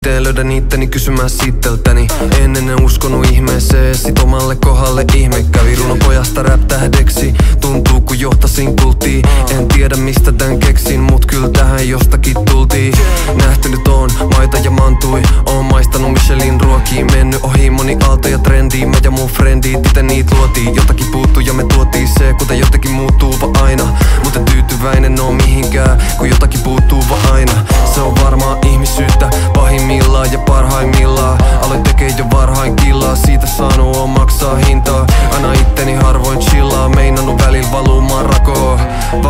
Teen löydän itteni kysymään sitteltäni. En ennen uskonut ihmeeseen, sit omalle kohdalle ihme kävi. Runo pojasta rap-tähdeksi, tuntuu kun johtasin kulttiin. En tiedä mistä tän keksin, mut kyllä tähän jostakin tultiin. Nähtynyt on maita ja mantui, oon maistanut Michelin ruokia. Mennyt ohi moni aalto ja trendi, mä ja mun frendit ite niit luotiin. Jotakin puuttuu ja me tuotiin se, kuten jotenkin muuttuu vaan aina. Mutta tyytyväinen oo mihinkään, kun jotakin puuttuu vaan aina. Se on varmaan ihmisyyttä,